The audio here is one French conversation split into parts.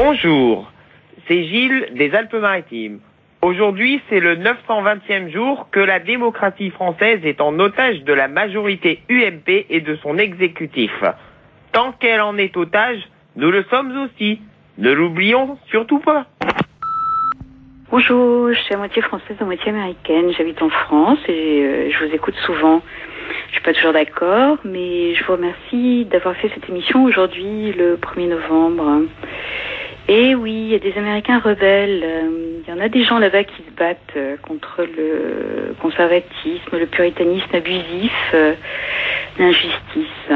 Bonjour, c'est Gilles des Alpes-Maritimes. Aujourd'hui, c'est le 920e jour que la démocratie française est en otage de la majorité UMP et de son exécutif. Tant qu'elle en est otage, nous le sommes aussi. Ne l'oublions surtout pas. Bonjour, je suis à moitié française, à moitié américaine. J'habite en France et je vous écoute souvent. Je suis pas toujours d'accord, mais je vous remercie d'avoir fait cette émission aujourd'hui, le 1er novembre. Et oui, il y a des Américains rebelles. Il y en a des gens là-bas qui se battent contre le conservatisme, le puritanisme abusif, l'injustice.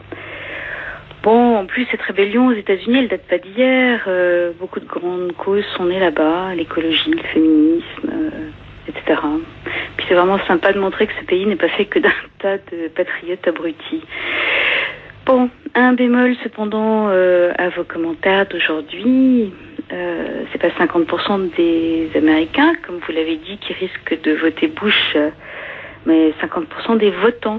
Bon, en plus, cette rébellion aux États-Unis, elle date pas d'hier. Beaucoup de grandes causes sont nées là-bas, l'écologie, le féminisme, etc. Puis c'est vraiment sympa de montrer que ce pays n'est pas fait que d'un tas de patriotes abrutis. Bon, un bémol cependant à vos commentaires d'aujourd'hui. C'est pas 50% des Américains, comme vous l'avez dit, qui risquent de voter Bush, mais 50% des votants.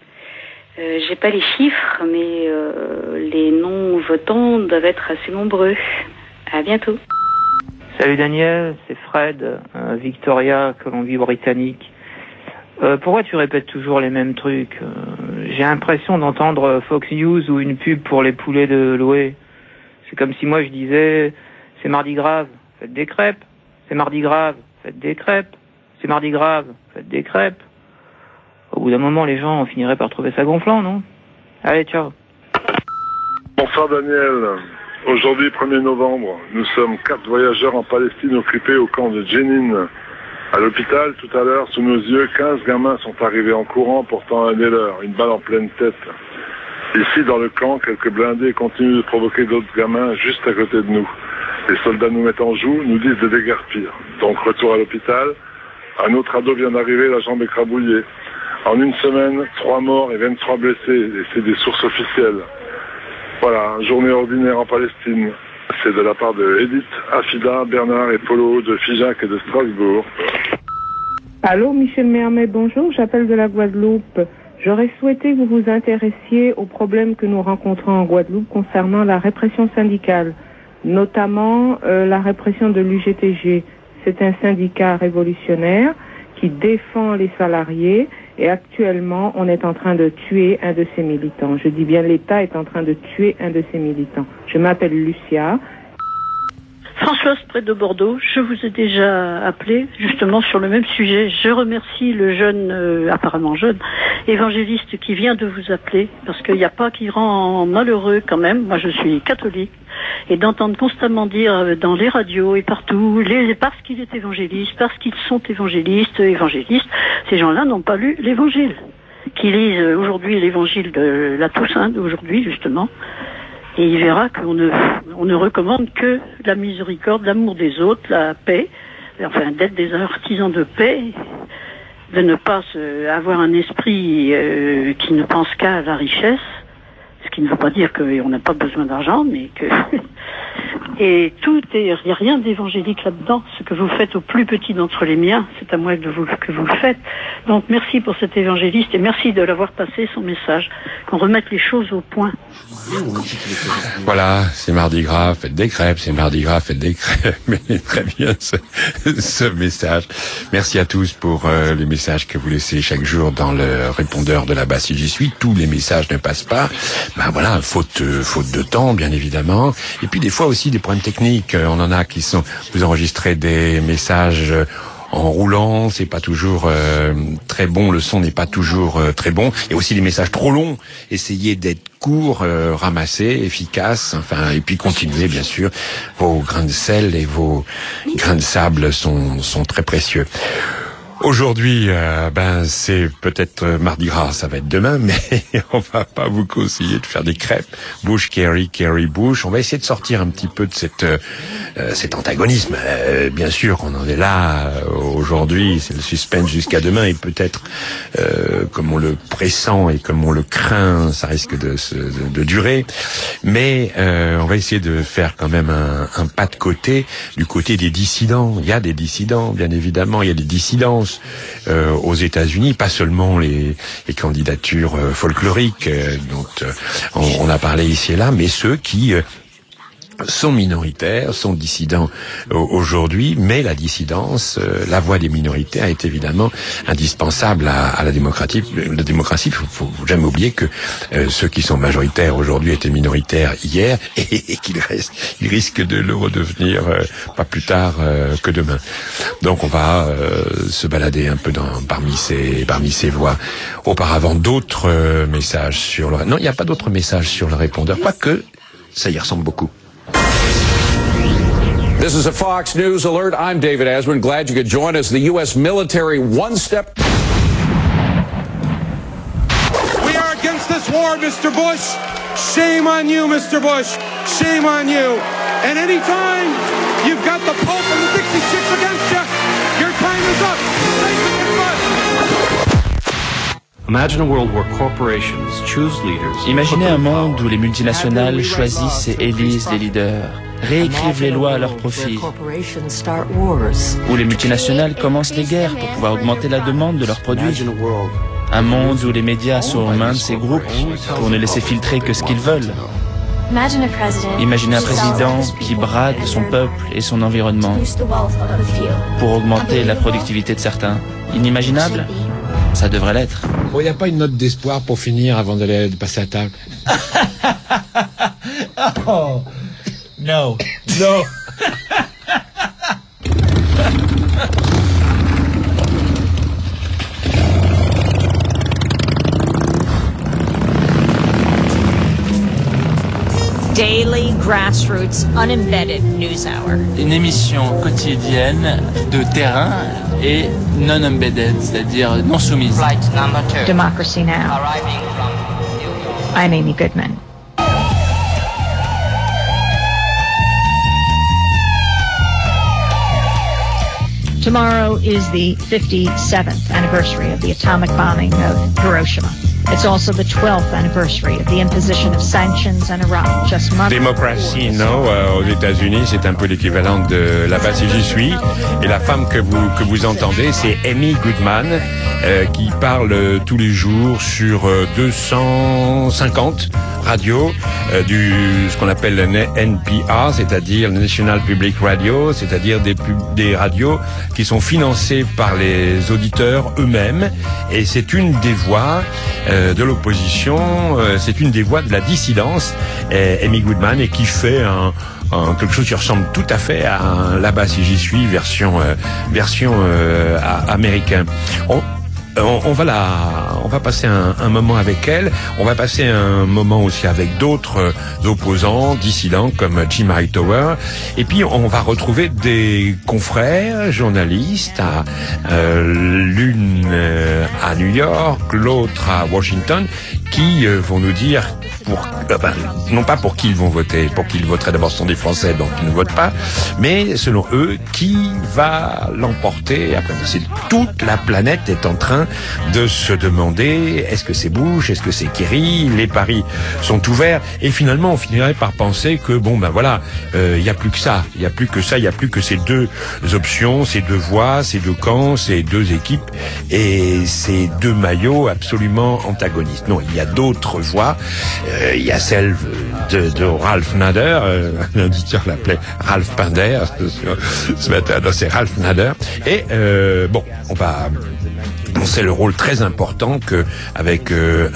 J'ai pas les chiffres, mais les non-votants doivent être assez nombreux. À bientôt. Salut Daniel, c'est Fred, Victoria, Colombie-Britannique. Pourquoi tu répètes toujours les mêmes trucs? J'ai l'impression d'entendre Fox News ou une pub pour les poulets de Loé. C'est comme si moi je disais, c'est mardi gras, faites des crêpes. C'est mardi gras, faites des crêpes. C'est mardi gras, faites des crêpes. Au bout d'un moment, les gens finiraient par trouver ça gonflant, non? Allez, ciao. Bonsoir Daniel. Aujourd'hui, 1er novembre, nous sommes 4 voyageurs en Palestine occupés au camp de Jenin. À l'hôpital, tout à l'heure, sous nos yeux, 15 gamins sont arrivés en courant portant un des leurs, une balle en pleine tête. Ici, dans le camp, quelques blindés continuent de provoquer d'autres gamins juste à côté de nous. Les soldats nous mettent en joue, nous disent de déguerpir. Donc, retour à l'hôpital. Un autre ado vient d'arriver, la jambe écrabouillée. En une semaine, 3 morts et 23 blessés, et c'est des sources officielles. Voilà, journée ordinaire en Palestine. C'est de la part de Edith, Afida, Bernard et Polo de Figeac et de Strasbourg. Allô, Michel Mermet, bonjour, j'appelle de la Guadeloupe. J'aurais souhaité que vous vous intéressiez aux problèmes que nous rencontrons en Guadeloupe concernant la répression syndicale, notamment la répression de l'UGTG. C'est un syndicat révolutionnaire qui défend les salariés et actuellement, on est en train de tuer un de ses militants. Je dis bien l'État est en train de tuer un de ses militants. Je m'appelle Lucia. Françoise, près de Bordeaux, je vous ai déjà appelé justement sur le même sujet. Je remercie le jeune, apparemment jeune, évangéliste qui vient de vous appeler, parce qu'il n'y a pas qui rend malheureux quand même. Moi, je suis catholique, et d'entendre constamment dire dans les radios et partout, parce qu'il est évangéliste, parce qu'ils sont évangélistes, ces gens-là n'ont pas lu l'évangile. Qui lisent aujourd'hui l'évangile de la Toussaint d'aujourd'hui, justement. Et il verra qu'on ne recommande que la miséricorde, l'amour des autres, la paix, enfin d'être des artisans de paix, de ne pas avoir un esprit qui ne pense qu'à la richesse, ce qui ne veut pas dire qu'on n'a pas besoin d'argent, mais que... Et il n'y a rien d'évangélique là-dedans. Ce que vous faites au plus petit d'entre les miens, c'est à moi que vous le faites. Donc merci pour cet évangéliste et merci de l'avoir passé son message, qu'on remette les choses au point. Voilà, c'est mardi gras, faites des crêpes, c'est mardi gras, faites des crêpes. Mais très bien ce message. Merci à tous pour les messages que vous laissez chaque jour dans le répondeur de là-bas si j'y suis. Tous les messages ne passent pas. Ben voilà, faute de temps, bien évidemment. Et puis des fois aussi des problèmes techniques. On en a qui sont... Vous enregistrez des messages en roulant, c'est pas toujours très bon, le son n'est pas toujours très bon. Il y a aussi des messages trop longs. Essayez d'être court, ramassés, efficaces, enfin, et puis continuez bien sûr. Vos grains de sel et vos grains de sable sont très précieux. Aujourd'hui, c'est peut-être mardi gras, ça va être demain, mais on va pas vous conseiller de faire des crêpes. Bush, Kerry, Bush. On va essayer de sortir un petit peu de cet antagonisme. Bien sûr, on en est là aujourd'hui. C'est le suspense jusqu'à demain et peut-être, comme on le pressent et comme on le craint, ça risque de durer. Mais on va essayer de faire quand même un pas de côté, du côté des dissidents. Il y a des dissidents, bien évidemment. Il y a des dissidences aux États-Unis, pas seulement les candidatures folkloriques dont on a parlé ici et là, mais ceux qui sont minoritaires, sont dissidents aujourd'hui, mais la dissidence, la voix des minorités est évidemment indispensable à la démocratie. La démocratie, faut jamais oublier que ceux qui sont majoritaires aujourd'hui étaient minoritaires hier et ils risquent de le redevenir pas plus tard que demain. Donc on va se balader un peu parmi ces voix. Auparavant, d'autres messages sur le... Non, il n'y a pas d'autres messages sur le répondeur, quoique ça y ressemble beaucoup. This is a Fox News alert. I'm David Asman. Glad you could join us. The U.S. military one step. We are against this war, Mr. Bush. Shame on you, Mr. Bush. Shame on you. And any time you've got the Pope and the Dixie Chicks against you, your time is up. Imaginez un monde où les multinationales choisissent et élisent les leaders, réécrivent les lois à leur profit, où les multinationales commencent les guerres pour pouvoir augmenter la demande de leurs produits. Un monde où les médias sont aux mains de ces groupes pour ne laisser filtrer que ce qu'ils veulent. Imaginez un président qui brade son peuple et son environnement pour augmenter la productivité de certains. Inimaginable ? Ça devrait l'être. Bon, il n'y a pas une note d'espoir pour finir avant d'aller passer à table? Oh, no. Non. Daily Grassroots Unembedded News Hour. Une émission quotidienne de terrain et non embedded, c'est-à-dire non soumise. Democracy Now! I'm Amy Goodman. Tomorrow is the 57th anniversary of the atomic bombing of Hiroshima. It's also the 12th anniversary of the imposition of sanctions on Iran. Just months. Democracy Now! Aux États-Unis, c'est un peu l'équivalent de là-bas si j'y suis. Et la femme que vous entendez, c'est Amy Goodman, qui parle tous les jours sur 250 radios ce qu'on appelle le NPR, c'est-à-dire le National Public Radio, c'est-à-dire des radios qui sont financées par les auditeurs eux-mêmes. Et c'est une des voix de l'opposition, c'est une des voix de la dissidence, Amy Goodman, et qui fait quelque chose qui ressemble tout à fait à là-bas si j'y suis version américain. On va passer un moment avec elle. On va passer un moment aussi avec d'autres opposants, dissidents comme Jim Hightower. Et puis on va retrouver des confrères, journalistes, l'une à New York, l'autre à Washington, qui vont nous dire non pas pour qui ils vont voter, pour qui ils voteraient d'abord, ce sont des Français donc ils ne votent pas, mais selon eux, qui va l'emporter après. Toute la planète est en train de se demander, est-ce que c'est Bush, est-ce que c'est Kerry, les paris sont ouverts, et finalement on finirait par penser que il y a plus que ça, il y a plus que ces deux options, ces deux voix, ces deux camps, ces deux équipes et ces deux maillots absolument antagonistes. Non, il y a d'autres voix. Il y a celle de Ralph Nader, l'auditeur l'appelait Ralph Pinder ce matin, c'est Ralph Nader. Et on sait le rôle très important que, avec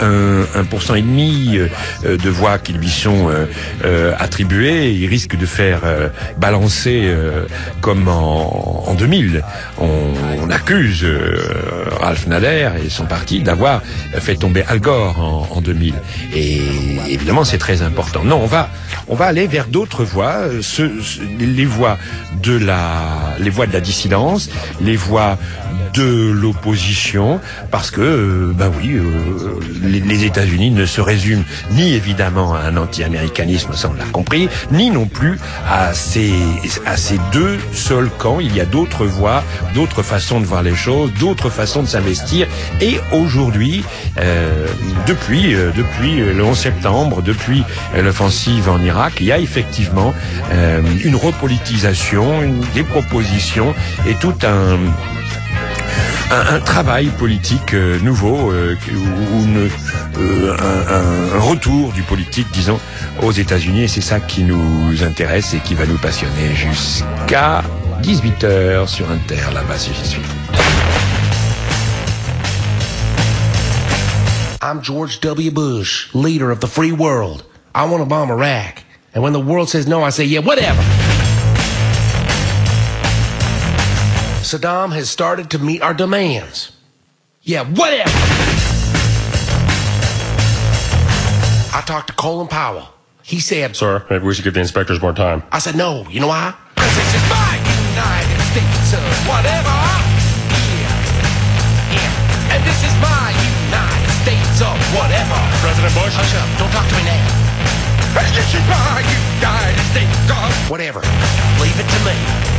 1,5% de voix qui lui sont attribuées, il risque de faire balancer comme en 2000. On accuse Ralph Nader et son parti d'avoir fait tomber Al Gore en 2000. Et évidemment, c'est très important. Non, on va aller vers d'autres voix, les voix de la dissidence, les voix de l'opposition, parce que les États-Unis ne se résument ni évidemment à un anti-américanisme, ça on l'a compris, ni non plus à ces deux seuls camps. Il y a d'autres voies, d'autres façons de voir les choses, d'autres façons de s'investir. Et aujourd'hui, depuis le 11 septembre, depuis l'offensive en Irak, il y a effectivement une repolitisation, des propositions et tout un travail politique nouveau, un retour du politique, disons, aux États-Unis, et c'est ça qui nous intéresse et qui va nous passionner jusqu'à 18h sur Inter, là-bas, si j'y suis. I'm George W. Bush, leader of the free world. I want to bomb Iraq. And when the world says no, I say, yeah, whatever. Saddam has started to meet our demands. Yeah, whatever. I talked to Colin Powell. He said, Sir, maybe we should give the inspectors more time. I said, no, you know why? Because this is my United States of whatever. Yeah. And this is my United States of whatever. President Bush? Hush up, don't talk to me now. This is my United States of whatever. Leave it to me.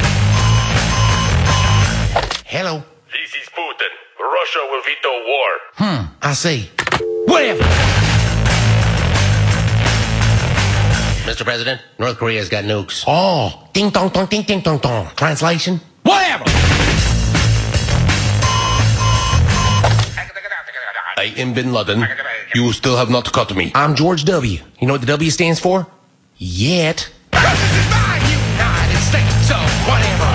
Hello. This is Putin. Russia will veto war. I see. Whatever. Mr. President, North Korea's got nukes. Oh, ding dong dong ding ding dong dong. Translation? Whatever. I am Bin Laden. You still have not cut me. I'm George W. You know what the W stands for? Yet. This is my United States of whatever.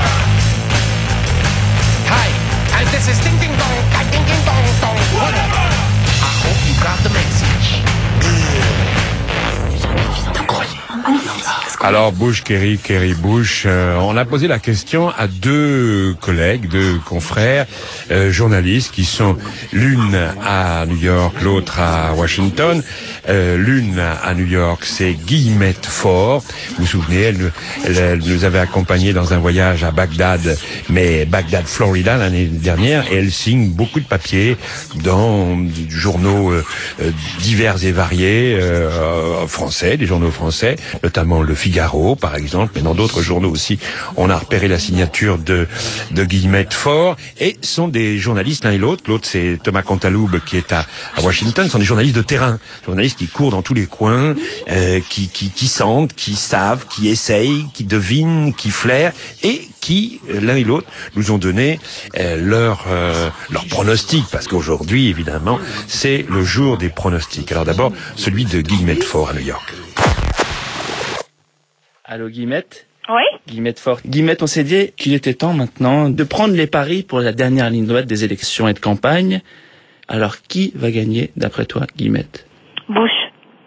Hey, and this is ding ding dong, ding ding dong dong, whatever. I hope you got the message. Alors Bush, Kerry, Kerry, Bush, on a posé la question à deux collègues, deux confrères, journalistes qui sont l'une à New York, l'autre à Washington. L'une à New York, c'est Guillemette Faure. Vous vous souvenez, elle nous avait accompagnés dans un voyage à Bagdad, mais Bagdad, Florida, l'année dernière, et elle signe beaucoup de papiers dans des journaux divers et variés, français, des journaux français, notamment Le Figaro, par exemple, mais dans d'autres journaux aussi, on a repéré la signature de Guillemette Faure, et sont des journalistes l'un et l'autre. L'autre, c'est Thomas Cantaloube, qui est à Washington. Ce sont des journalistes de terrain, journalistes qui courent dans tous les coins, qui sentent, qui savent, qui essayent, qui devinent, qui flairent, et qui, l'un et l'autre, nous ont donné leur pronostic, parce qu'aujourd'hui, évidemment, c'est le jour des pronostics. Alors d'abord, celui de Guillemette Faure à New York. Allô Guillemette ? Oui ? Guillemette Faure. Guillemette, on s'est dit qu'il était temps maintenant de prendre les paris pour la dernière ligne droite des élections et de campagne. Alors qui va gagner d'après toi, Guillemette ? Bush. Bush ?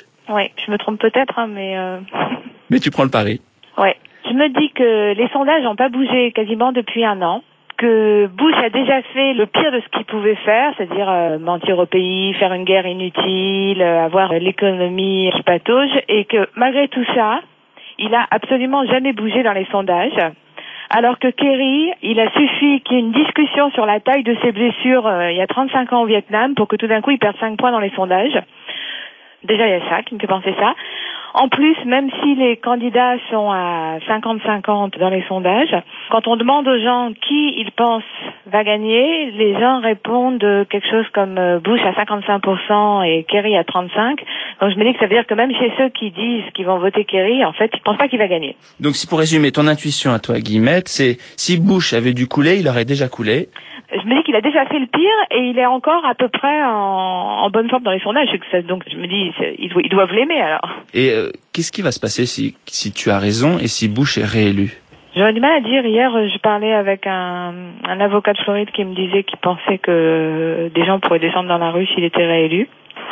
Oui, je me trompe peut-être, hein, mais... Mais tu prends le pari. Ouais. Je me dis que les sondages n'ont pas bougé quasiment depuis un an, que Bush a déjà fait le pire de ce qu'il pouvait faire, c'est-à-dire mentir au pays, faire une guerre inutile, avoir l'économie qui patauge, et que malgré tout ça, il a absolument jamais bougé dans les sondages. Alors que Kerry, il a suffi qu'il y ait une discussion sur la taille de ses blessures il y a 35 ans au Vietnam pour que tout d'un coup il perde 5 points dans les sondages. Déjà, il y a ça qui me fait penser ça. En plus, même si les candidats sont à 50-50 dans les sondages, quand on demande aux gens qui ils pensent va gagner, les gens répondent quelque chose comme Bush à 55% et Kerry à 35%. Donc je me dis que ça veut dire que même chez ceux qui disent qu'ils vont voter Kerry, en fait, ils pensent pas qu'il va gagner. Donc si pour résumer, ton intuition à toi, Guillemette, c'est si Bush avait dû couler, il aurait déjà coulé. Je me dis qu'il a déjà fait le pire et il est encore à peu près en bonne forme dans les sondages. Donc je me dis, ils doivent l'aimer alors. Et qu'est-ce qui va se passer si tu as raison et si Bush est réélu ? J'aurais du mal à dire. Hier, je parlais avec un avocat de Floride qui me disait qu'il pensait que des gens pourraient descendre dans la rue s'il était réélu.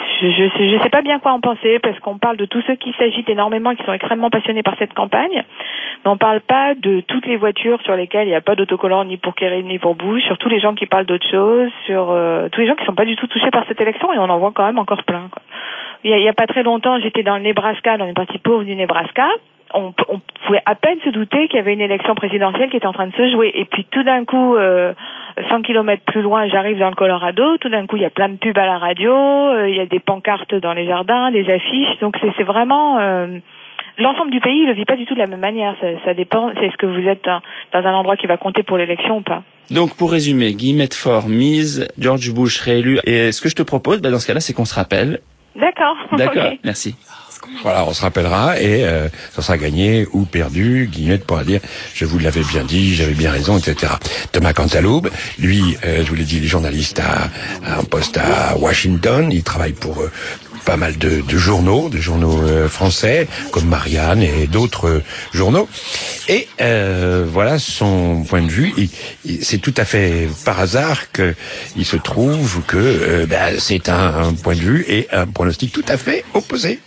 Je sais pas bien quoi en penser parce qu'on parle de tous ceux qui s'agitent énormément, qui sont extrêmement passionnés par cette campagne, mais on parle pas de toutes les voitures sur lesquelles il n'y a pas d'autocollant ni pour Kerry ni pour Bush, sur tous les gens qui parlent d'autres choses, sur tous les gens qui sont pas du tout touchés par cette élection et on en voit quand même encore plein, quoi. Il y a pas très longtemps, j'étais dans le Nebraska, dans les parties pauvres du Nebraska. On pouvait à peine se douter qu'il y avait une élection présidentielle qui était en train de se jouer. Et puis tout d'un coup, 100 kilomètres plus loin, j'arrive dans le Colorado. Tout d'un coup, il y a plein de pubs à la radio, il y a des pancartes dans les jardins, des affiches. Donc c'est vraiment... l'ensemble du pays ne le vit pas du tout de la même manière. Ça dépend, c'est ce que vous êtes dans un endroit qui va compter pour l'élection ou pas. Donc pour résumer, Guillemette Faure mise, George Bush réélu. Et ce que je te propose, dans ce cas-là, c'est qu'on se rappelle D'accord. D'accord, Ok. merci. Voilà, on se rappellera et ça sera gagné ou perdu. Guignette pourra dire « je vous l'avais bien dit, j'avais bien raison », etc. Thomas Cantaloupe, lui, je vous l'ai dit, il est journaliste à un poste à Washington. Il travaille pour pas mal de journaux français, comme Marianne et d'autres journaux. Et voilà son point de vue. C'est tout à fait par hasard que il se trouve que c'est un point de vue et un pronostic tout à fait opposé.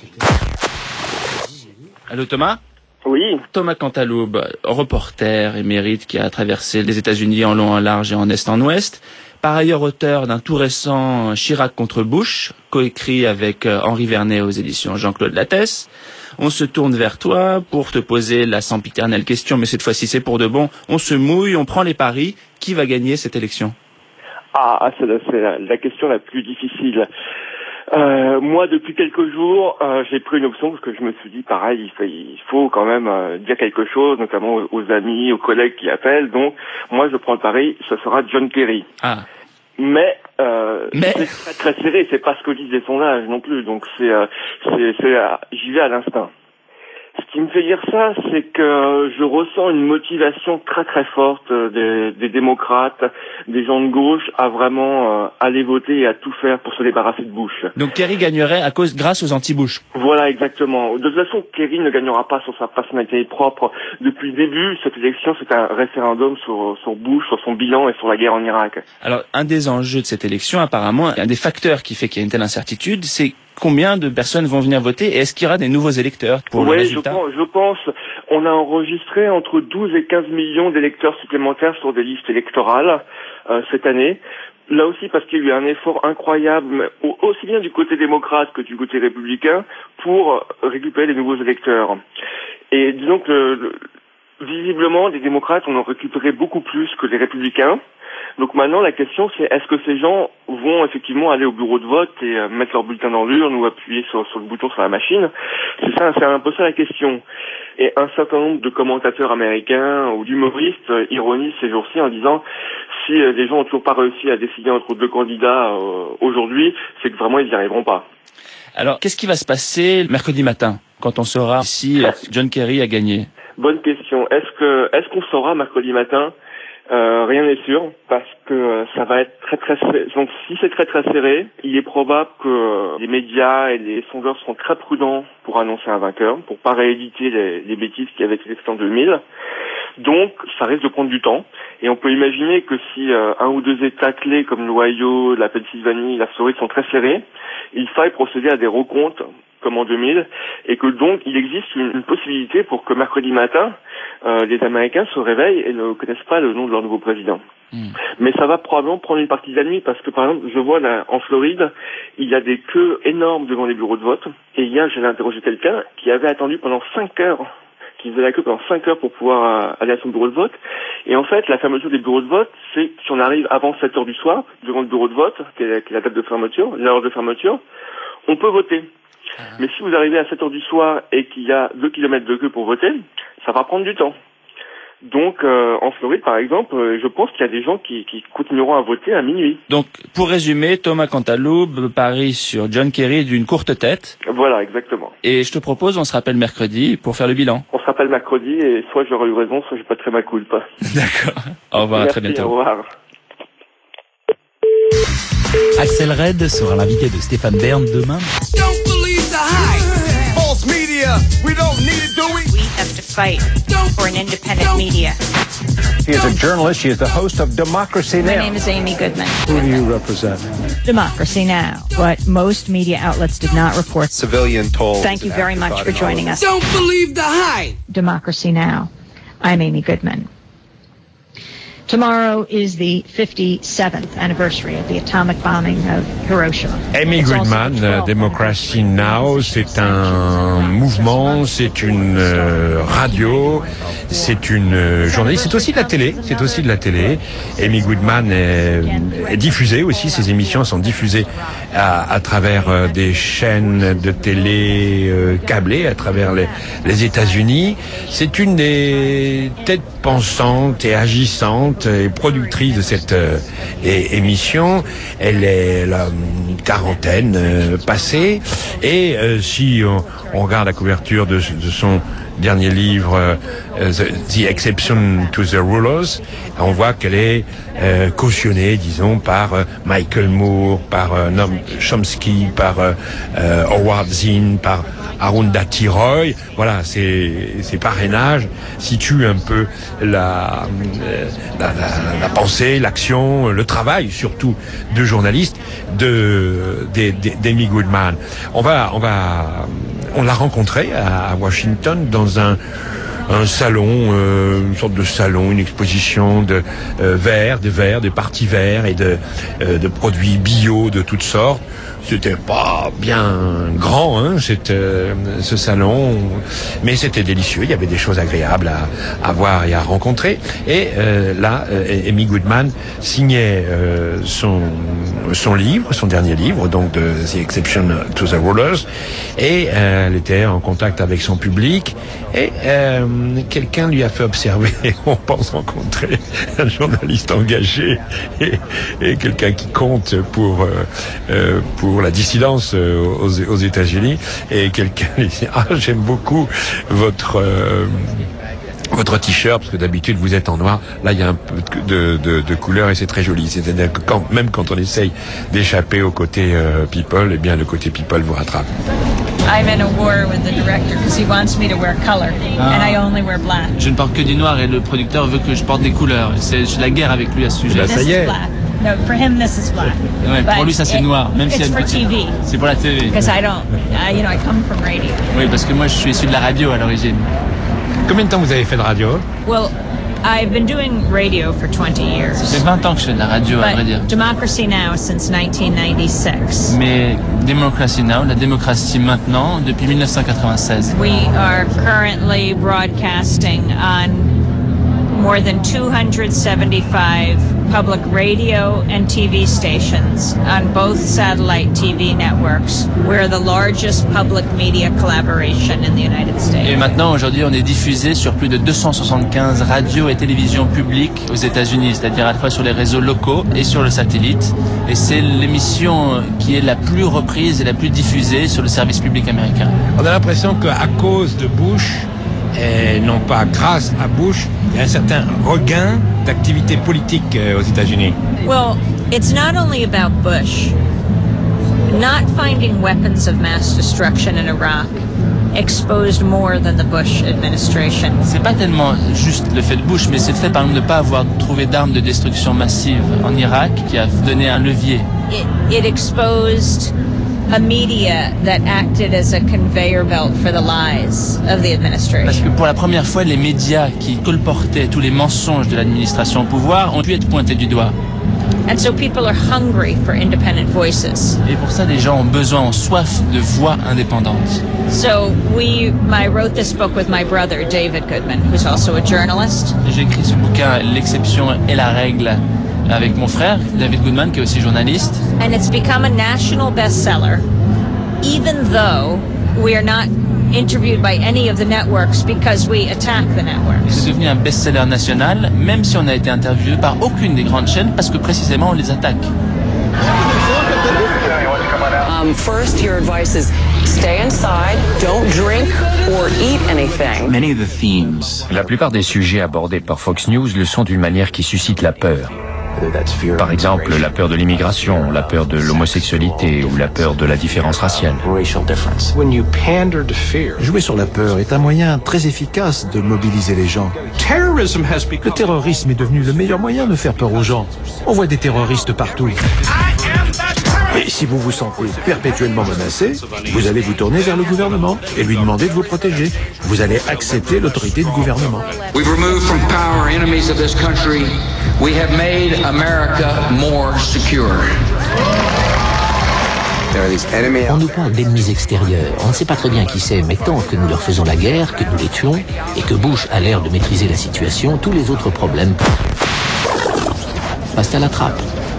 Allô Thomas ? Oui. Thomas Cantaloupe, reporter émérite qui a traversé les États-Unis en long, en large et en est, en ouest. Par ailleurs auteur d'un tout récent Chirac contre Bush, coécrit avec Henri Vernet aux éditions Jean-Claude Lattès. On se tourne vers toi pour te poser la sempiternelle question, mais cette fois-ci c'est pour de bon. On se mouille, on prend les paris. Qui va gagner cette élection ? C'est la question la plus difficile. Moi, depuis quelques jours, j'ai pris une option parce que je me suis dit, pareil, il faut quand même dire quelque chose, notamment aux amis, aux collègues qui appellent. Donc, moi, je prends le pari, ce sera John Kerry. Ah. Mais c'est très serré, c'est pas ce que disent les sondages non plus. Donc, j'y vais à l'instinct. Ce qui me fait dire ça, c'est que je ressens une motivation très très forte des démocrates, des gens de gauche, à vraiment aller voter et à tout faire pour se débarrasser de Bush. Donc Kerry gagnerait grâce aux anti-Bush. Voilà, exactement. De toute façon, Kerry ne gagnera pas sur sa personnalité propre. Depuis le début, cette élection, c'est un référendum sur Bush, sur son bilan et sur la guerre en Irak. Alors, un des enjeux de cette élection, apparemment, un des facteurs qui fait qu'il y a une telle incertitude, c'est combien de personnes vont venir voter et est-ce qu'il y aura des nouveaux électeurs pour le résultat ? Je pense, on a enregistré entre 12 et 15 millions d'électeurs supplémentaires sur des listes électorales cette année. Là aussi parce qu'il y a eu un effort incroyable, aussi bien du côté démocrate que du côté républicain, pour récupérer les nouveaux électeurs. Et disons que visiblement, les démocrates en ont récupéré beaucoup plus que les républicains. Donc maintenant, la question, c'est est-ce que ces gens vont effectivement aller au bureau de vote et mettre leur bulletin dans l'urne ou appuyer sur le bouton sur la machine ? C'est un peu ça la question. Et un certain nombre de commentateurs américains ou d'humoristes ironisent ces jours-ci en disant si les gens n'ont toujours pas réussi à décider entre deux candidats aujourd'hui, c'est que vraiment ils n'y arriveront pas. Alors, qu'est-ce qui va se passer mercredi matin quand on saura si John Kerry a gagné ? Bonne question. Est-ce qu'on saura mercredi matin ? Rien n'est sûr parce que ça va être très très serré. Donc si c'est très très serré, il est probable que les médias et les sondeurs seront très prudents pour annoncer un vainqueur, pour pas rééditer les bêtises qui avaient été faites en 2000. Donc ça risque de prendre du temps et on peut imaginer que si un ou deux États clés comme l'Ohio, la Pennsylvanie, la Floride sont très serrés, il faille procéder à des recomptes comme en 2000, et que donc il existe une possibilité pour que mercredi matin, les Américains se réveillent et ne connaissent pas le nom de leur nouveau président. Mais ça va probablement prendre une partie de la nuit, parce que par exemple, je vois là, en Floride, il y a des queues énormes devant les bureaux de vote, et hier j'avais interrogé quelqu'un qui avait attendu pendant 5 heures, qui faisait la queue pendant 5 heures pour pouvoir aller à son bureau de vote, et en fait, la fermeture des bureaux de vote, c'est si on arrive avant 7 heures du soir, devant le bureau de vote, qui est la date de fermeture, l'heure de fermeture, on peut voter. Mais si vous arrivez à 7 heures du soir et qu'il y a 2 kilomètres de queue pour voter, ça va prendre du temps. Donc, en Floride, par exemple, je pense qu'il y a des gens qui continueront à voter à minuit. Donc, pour résumer, Thomas Cantaloupe parie sur John Kerry d'une courte tête. Voilà, exactement. Et je te propose, on se rappelle mercredi pour faire le bilan. On se rappelle mercredi et soit j'aurai eu raison, soit j'ai pas très ma culpa. D'accord. Au revoir, Merci, à très bientôt. Au revoir. Axel Red sera l'invité de Stéphane Bern demain. Don't believe the hype. False media. We don't need it, do we? We have to fight for an independent media. He is a journalist. She is the host of Democracy Now! My name is Amy Goodman. Who do you represent? Democracy Now! What most media outlets did not report. Civilian toll. Thank you very much for joining us. Don't believe the hype. Democracy Now! I'm Amy Goodman. Tomorrow is the 57th anniversary of the atomic bombing of Hiroshima. Amy Goodman, Democracy Now!, c'est un mouvement, c'est une radio, c'est une journaliste, c'est aussi de la télé, Amy Goodman est diffusée aussi, ses émissions sont diffusées à travers des chaînes de télé câblées à travers les États-Unis. C'est une des têtes pensantes et agissantes présentante et productrice de cette émission. Elle est la quarantaine passée, et si on regarde la couverture de son dernier livre, The Exception to the Rulers, on voit qu'elle est cautionnée, disons, par Michael Moore, par Noam Chomsky, par Howard Zinn, par Arundhati Roy. Voilà, ces parrainages situent un peu la pensée, l'action, le travail surtout de journaliste d'Amy Goodman. On l'a rencontrée à Washington dans un salon, une sorte de salon, une exposition de verres, des parties verres et de produits bio de toutes sortes. C'était pas bien grand, hein, ce salon, mais c'était délicieux. Il y avait des choses agréables à voir et à rencontrer. Et là, Amy Goodman signait son livre, son dernier livre, donc de The Exception to the Rulers, et elle était en contact avec son public. Et quelqu'un lui a fait observer, on pense rencontrer un journaliste engagé et quelqu'un qui compte pour la dissidence aux États-Unis, et quelqu'un lui dit: ah, j'aime beaucoup votre t-shirt, parce que d'habitude vous êtes en noir, là il y a un peu de couleur et c'est très joli. C'est-à-dire que même quand on essaye d'échapper au côté people, eh bien le côté people vous rattrape. I'm in a war with the director because he wants me to wear color and I only wear black. Je ne porte que du noir et le producteur veut que je porte des couleurs. Je suis la guerre avec lui à ce sujet. Ça y est. No, for him this is black. Ouais, pour lui ça c'est noir, même si it's for TV. C'est pour la TV. Because I don't, I come from radio. Oui, parce que moi je suis issu de la radio à l'origine. Combien de temps vous avez fait de radio? Well, I've been doing radio for 20 years. Ça fait 20 ans que je fais de la radio, à vrai dire. Democracy Now since 1996. Mais Democracy Now, la démocratie maintenant, depuis 1996. We are currently broadcasting on more than 275 public radio and TV stations on both satellite TV networks. We're the largest public media collaboration in the United States. Et maintenant, aujourd'hui, on est diffusé sur plus de 275 radios et télévisions publiques aux États-Unis, c'est-à-dire à la fois sur les réseaux locaux et sur le satellite. Et c'est l'émission qui est la plus reprise et la plus diffusée sur le service public américain. On a l'impression qu'à cause de Bush, et non pas grâce à Bush, il y a un certain regain d'activité politique aux États-Unis. Well, it's not only about Bush. Not finding weapons of mass destruction in Iraq exposed more than the Bush administration. C'est pas tellement juste le fait de Bush, mais c'est le fait par exemple de ne pas avoir trouvé d'armes de destruction massive en Irak qui a donné un levier. It exposed a media that acted as a conveyor belt for the lies of the administration. Parce que pour la première fois, les médias qui colportaient tous les mensonges de l'administration au pouvoir ont pu être pointés du doigt. And so people are hungry for independent voices. Et pour ça, les gens ont soif de voix indépendantes. So I wrote this book with my brother David Goodman, who's also a journalist. J'ai écrit ce bouquin, L'exception et la règle, avec mon frère David Goodman, qui est aussi journaliste. And it's become a national bestseller, even though we are not interviewed by any of the networks because we attack the networks. C'est devenu un best-seller national, même si on a été interviewé par aucune des grandes chaînes, parce que précisément on les attaque. First, your advice is stay inside, don't drink or eat anything. Many of the themes. La plupart des sujets abordés par Fox News le sont d'une manière qui suscite la peur. Par exemple, la peur de l'immigration, la peur de l'homosexualité ou la peur de la différence raciale. Jouer sur la peur est un moyen très efficace de mobiliser les gens. Le terrorisme est devenu le meilleur moyen de faire peur aux gens. On voit des terroristes partout. Et si vous vous sentez perpétuellement menacé, vous allez vous tourner vers le gouvernement et lui demander de vous protéger. Vous allez accepter l'autorité du gouvernement. We've removed from power enemies of this country. We have made America more secure. On nous parle d'ennemis extérieurs. On ne sait pas très bien qui c'est, mais tant que nous leur faisons la guerre, que nous les tuons, et que Bush a l'air de maîtriser la situation, tous les autres problèmes passent à la trappe.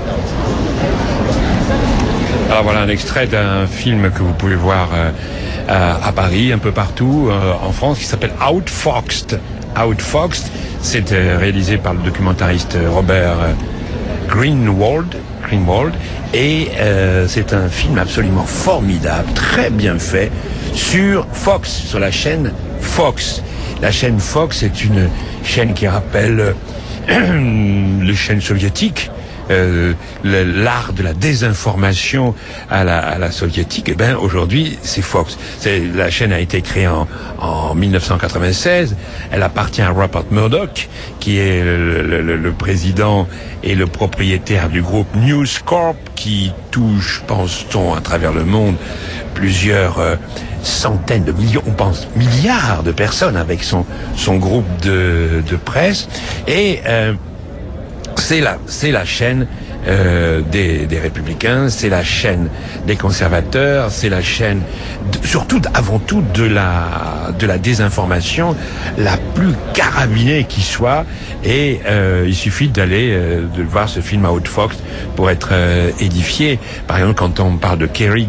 Alors voilà un extrait d'un film que vous pouvez voir à Paris, un peu partout en France, qui s'appelle Outfoxed. Out Foxed. C'est réalisé par le documentariste Robert Greenwald. Et c'est un film absolument formidable, très bien fait, sur Fox, sur la chaîne Fox. La chaîne Fox est une chaîne qui rappelle les chaînes soviétiques, l'art de la désinformation à la soviétique. Et ben aujourd'hui c'est Fox. La chaîne a été créée en 1996. Elle appartient à Rupert Murdoch, qui est le président et le propriétaire du groupe News Corp, qui touche, pense-t-on, à travers le monde plusieurs centaines de millions, on pense milliards de personnes avec son groupe de presse. Et c'est la chaîne des républicains, c'est la chaîne des conservateurs, c'est la chaîne surtout avant tout de la désinformation la plus carabinée qui soit. Et il suffit de voir ce film Out Fox pour être édifié. Par exemple, quand on parle de Kerry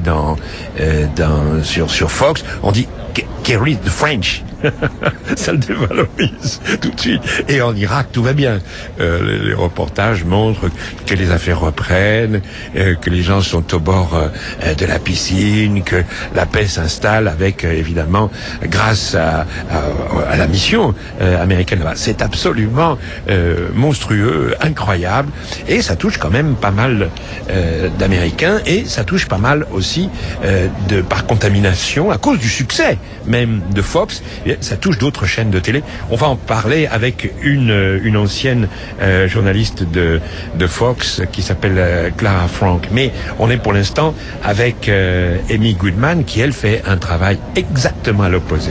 sur Fox, on dit Kerry the French. Ça le dévalorise tout de suite. Et en Irak, tout va bien. Les reportages montrent que les affaires reprennent, que les gens sont au bord de la piscine, que la paix s'installe avec, évidemment, grâce à la mission américaine. C'est absolument monstrueux, incroyable. Et ça touche quand même pas mal d'Américains, et ça touche pas mal aussi par contamination, à cause du succès même de Fox. Ça touche d'autres chaînes de télé. On va en parler avec une ancienne journaliste de Fox qui s'appelle Clara Frank. Mais on est pour l'instant avec Amy Goodman, qui elle fait un travail exactement à l'opposé.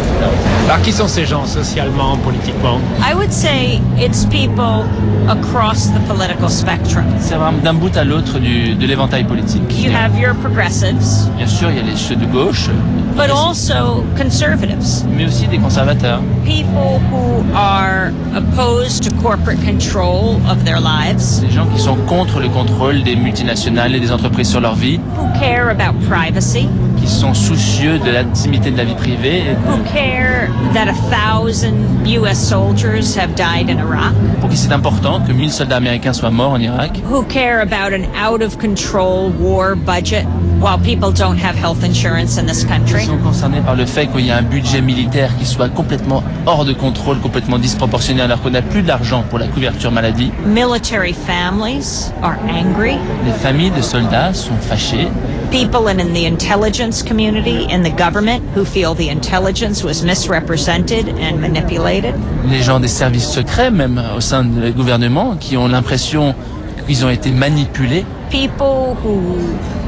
Alors qui sont ces gens socialement, politiquement? I would say it's people across the political spectrum. C'est vraiment d'un bout à l'autre de l'éventail politique. You have your progressives. Bien sûr, il y a ceux de gauche. But also conservatives. Mais aussi des conservateurs. People who are opposed to corporate control of their lives. Des gens qui sont contre le contrôle des multinationales et des entreprises sur leur vie. Who care about privacy. Qui sont soucieux de l'intimité de la vie privée. Who care that 1,000 US soldiers have died in Iraq. Pour qui c'est important que 1000 soldats américains soient morts en Irak. Who care about an out of control war budget while people don't have health insurance in this country. Ils sont concernés par le fait qu'il y a un budget militaire qui soit complètement hors de contrôle, complètement disproportionné, alors qu'on n'a plus d'argent pour la couverture maladie. Military families are angry. Les familles de soldats sont fâchées. People in the intelligence community, in the government, who feel the intelligence was misrepresented and manipulated. Les gens des services secrets, même au sein du gouvernement, qui ont l'impression qu'ils ont été manipulés. People who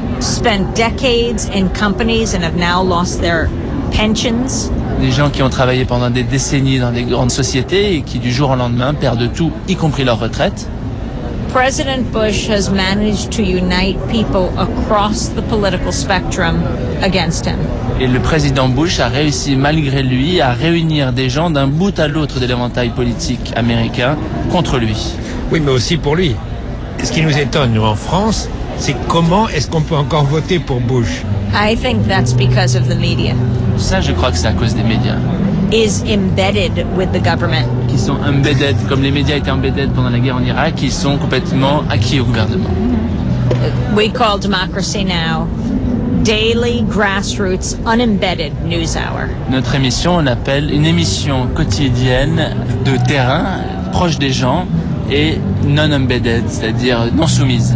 spent decades in companies and have now lost their pensions. Des gens qui ont travaillé pendant des décennies dans des grandes sociétés et qui du jour au lendemain perdent tout, y compris leur retraite. President Bush has managed to unite people across the political spectrum against him. Et le président Bush a réussi, malgré lui, à réunir des gens d'un bout à l'autre de l'éventail politique américain contre lui. Oui, mais aussi pour lui. Ce qui nous étonne, nous, en France, c'est comment est-ce qu'on peut encore voter pour Bush? I think that's because of the media. Ça, je crois que c'est à cause des médias. Is embedded with the government. Qui sont embedded, comme les médias étaient embedded pendant la guerre en Irak, qui sont complètement acquis au gouvernement. We call democracy now daily grassroots unembedded news hour. Notre émission, on l'appelle une émission quotidienne de terrain, proche des gens et non embedded, c'est-à-dire non soumise.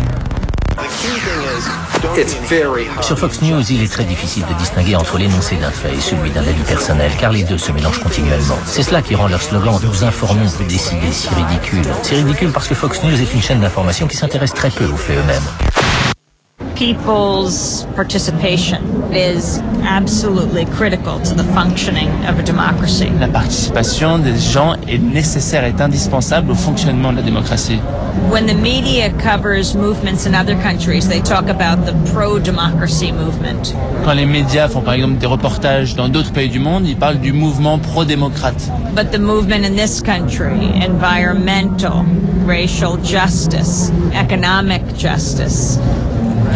Sur Fox News, il est très difficile de distinguer entre l'énoncé d'un fait et celui d'un avis personnel, car les deux se mélangent continuellement. C'est cela qui rend leur slogan « Nous informons pour décider » si ridicule. C'est ridicule parce que Fox News est une chaîne d'information qui s'intéresse très peu aux faits eux-mêmes. People's participation is absolutely critical to the functioning of a democracy. La participation des gens est nécessaire, est indispensable au fonctionnement de la démocratie. When the media covers movements in other countries, they talk about the pro-democracy movement. Quand les médias font par exemple des reportages dans d'autres pays du monde, ils parlent du mouvement pro-démocrate. But the movement in this country, environmental, racial justice, economic justice,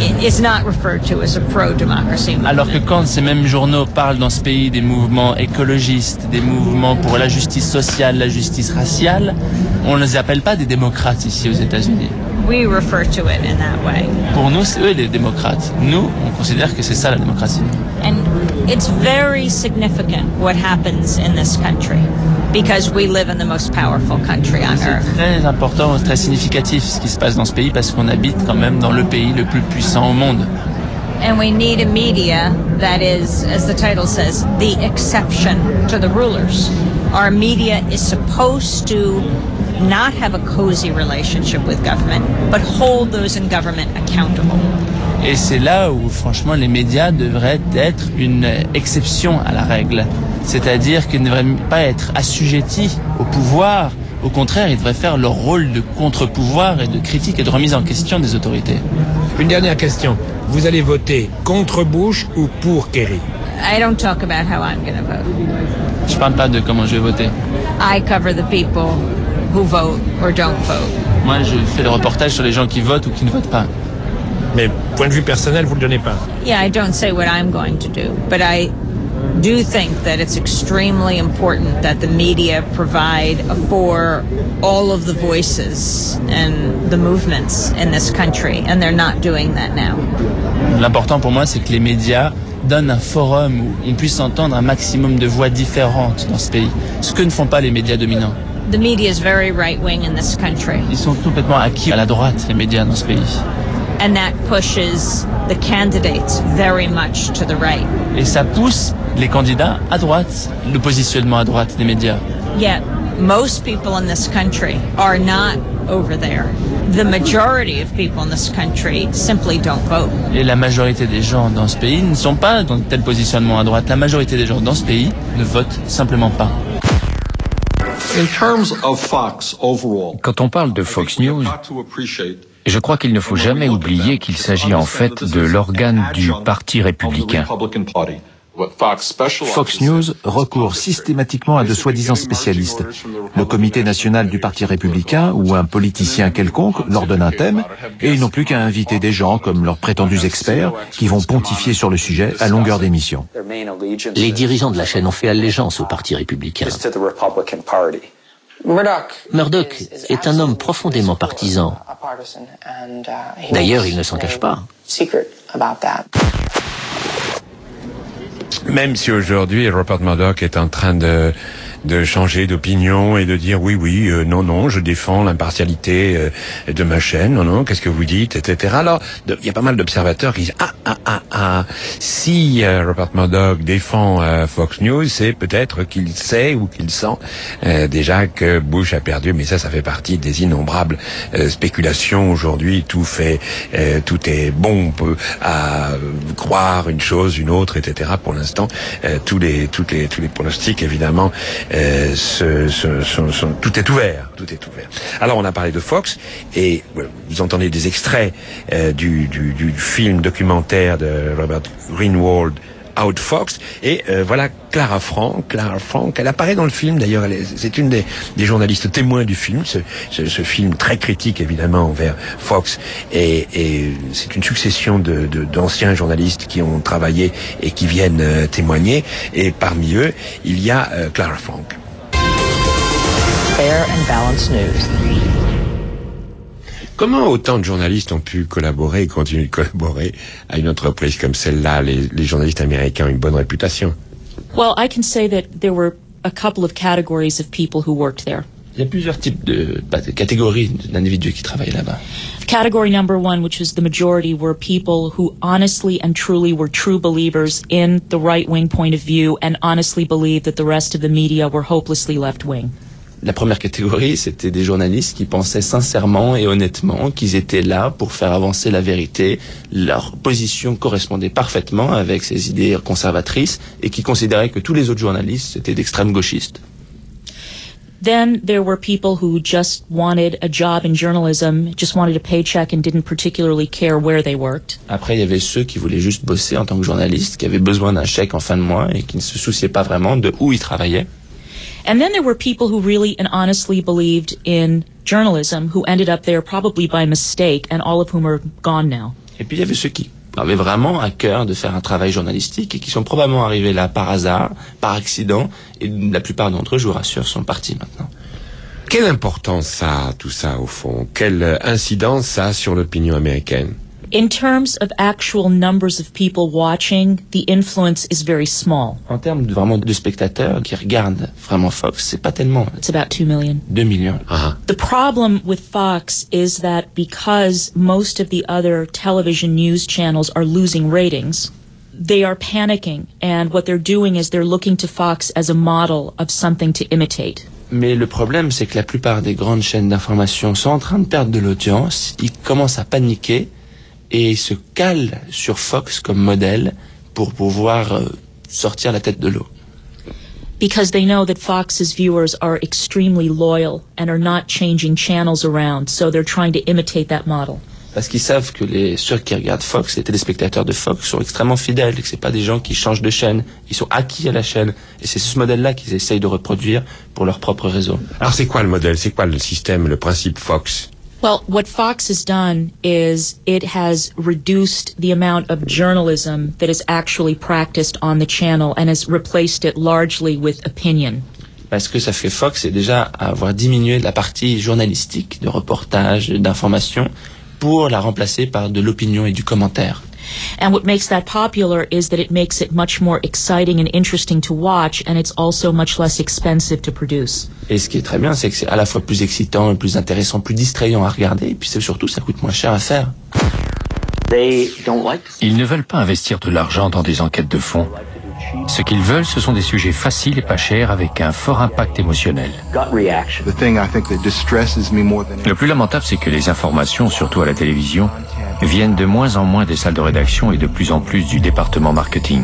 is not referred to as a pro-democracy movement. Alors que quand ces mêmes journaux parlent dans ce pays des mouvements écologistes, des mouvements pour la justice sociale, la justice raciale, on ne les appelle pas des démocrates ici aux États-Unis. We refer to it in that way. Pour nous, c'est eux les démocrates. Nous, on considère que c'est ça la démocratie. And it's very significant what happens in this country because we live in the most powerful country on earth. C'est très important, très significatif ce qui se passe dans ce pays parce qu'on habite quand même dans le pays le plus puissant au monde. And we need a media that is, as the title says, the exception to the rulers. Our media is supposed to not have a cozy relationship with government, but hold those in government accountable. Et c'est là où, franchement, les médias devraient être une exception à la règle. C'est-à-dire qu'ils ne devraient pas être assujettis au pouvoir. Au contraire, ils devraient faire leur rôle de contre-pouvoir et de critique et de remise en question des autorités. Une dernière question. Vous allez voter contre Bush ou pour Kerry? I don't talk about how I'm going to vote. Je parle pas de comment je vais voter. I cover the people who vote or don't vote. Moi, je fais le reportage sur les gens qui votent ou qui ne votent pas. Mais point de vue personnel, vous le donnez pas. Yeah, I don't say what I'm going to do, but I do think that it's extremely important that the media provide for all of the voices and the movements in this country, and they're not doing that now. L'important pour moi, c'est que les médias donnent un forum où on puisse entendre un maximum de voix différentes dans ce pays, ce que ne font pas les médias dominants. The media is very right-wing in this country. Ils sont complètement acquis à la droite, les médias dans ce pays. And that pushes the candidates very much to the right. Et ça pousse les candidats à droite, le positionnement à droite des médias. Yet, most people in this country are not over there. The majority of people in this country simply don't vote. Et la majorité des gens dans ce pays ne sont pas dans tel positionnement à droite. La majorité des gens dans ce pays ne votent simplement pas. Quand on parle de Fox News, je crois qu'il ne faut jamais oublier qu'il s'agit en fait de l'organe du Parti républicain. Fox News recourt systématiquement à de soi-disant spécialistes. Le comité national du Parti républicain ou un politicien quelconque leur donne un thème et ils n'ont plus qu'à inviter des gens comme leurs prétendus experts qui vont pontifier sur le sujet à longueur d'émission. Les dirigeants de la chaîne ont fait allégeance au Parti républicain. Murdoch est un homme profondément partisan. D'ailleurs, il ne s'en cache pas. Même si aujourd'hui Rupert Murdoch est en train de changer d'opinion et de dire oui, non, je défends l'impartialité de ma chaîne, non, qu'est-ce que vous dites, etc. Alors, il y a pas mal d'observateurs qui disent si Rupert Murdoch défend Fox News, c'est peut-être qu'il sait ou qu'il sent déjà que Bush a perdu, mais ça fait partie des innombrables spéculations aujourd'hui. Tout est bon, on peut croire une chose, une autre, etc. Pour l'instant, tous les pronostics, évidemment, tout est ouvert. Alors, on a parlé de Fox, et vous entendez des extraits du film documentaire de Robert Greenwald, Out Fox, et voilà Clara Frank, elle apparaît dans le film d'ailleurs, c'est une des journalistes témoins du film, ce film très critique évidemment envers Fox, et c'est une succession d'anciens journalistes qui ont travaillé et qui viennent témoigner, et parmi eux, il y a Clara Frank. Fair and balanced news. Comment autant de journalistes ont pu collaborer et continuer de collaborer à une entreprise comme celle-là? Les journalistes américains ont une bonne réputation. Well, I can say that there were a couple of categories of people who worked there. Il y a plusieurs types de catégories d'individus qui travaillent là-bas. Category number one, which was the majority, were people who honestly and truly were true believers in the right-wing point of view and honestly believed that the rest of the media were hopelessly left-wing. La première catégorie, c'était des journalistes qui pensaient sincèrement et honnêtement qu'ils étaient là pour faire avancer la vérité. Leur position correspondait parfaitement avec ces idées conservatrices et qui considéraient que tous les autres journalistes étaient d'extrême gauchistes. Then there were people who just wanted a job in journalism, just wanted a paycheck and didn't particularly care where they worked. Après, il y avait ceux qui voulaient juste bosser en tant que journalistes, qui avaient besoin d'un chèque en fin de mois et qui ne se souciaient pas vraiment de où ils travaillaient. And then there were people who really and honestly believed in journalism who ended up there probably by mistake and all of whom are gone now. Et puis il y avait ceux qui avaient vraiment à cœur de faire un travail journalistique et qui sont probablement arrivés là par hasard, par accident, et la plupart d'entre eux, je vous rassure, sont partis maintenant. Quelle importance ça a, tout ça, au fond? Quelle incidence ça a sur l'opinion américaine? In terms of actual numbers of people watching, the influence is very small. En termes vraiment de spectateurs qui regardent vraiment Fox, c'est pas tellement. It's about 2 million. 2 millions. The problem with Fox is that because most of the other television news channels are losing ratings, they are panicking, and what they're doing is they're looking to Fox as a model of something to imitate. Mais le problème, c'est que la plupart des grandes chaînes d'information sont en train de perdre de l'audience, ils commencent à paniquer, et se calent sur Fox comme modèle pour pouvoir sortir la tête de l'eau. Because they know that Fox's viewers are extremely loyal and are not changing channels around, so they're trying to imitate that model. Parce qu'ils savent que ceux qui regardent Fox, les téléspectateurs de Fox, sont extrêmement fidèles, et que c'est pas des gens qui changent de chaîne, ils sont acquis à la chaîne, et c'est ce modèle-là qu'ils essayent de reproduire pour leur propre réseau. Alors c'est quoi le modèle? C'est quoi le système, le principe Fox? Well, what Fox has done is it has reduced the amount of journalism that is actually practiced on the channel and has replaced it largely with opinion. Parce que ça fait Fox, c'est déjà avoir diminué la partie journalistique, de reportage, d'information, pour la remplacer par de l'opinion et du commentaire. And what makes that popular is that it makes it much more exciting and interesting to watch, and it's also much less expensive to produce. Et ce qui est très bien, c'est que c'est à la fois plus excitant, plus intéressant, plus distrayant à regarder, et puis c'est surtout, ça coûte moins cher à faire. Ils ne veulent pas investir de l'argent dans des enquêtes de fond. Ce qu'ils veulent, ce sont des sujets faciles et pas chers avec un fort impact émotionnel. Le plus lamentable, c'est que les informations, surtout à la télévision, viennent de moins en moins des salles de rédaction et de plus en plus du département marketing.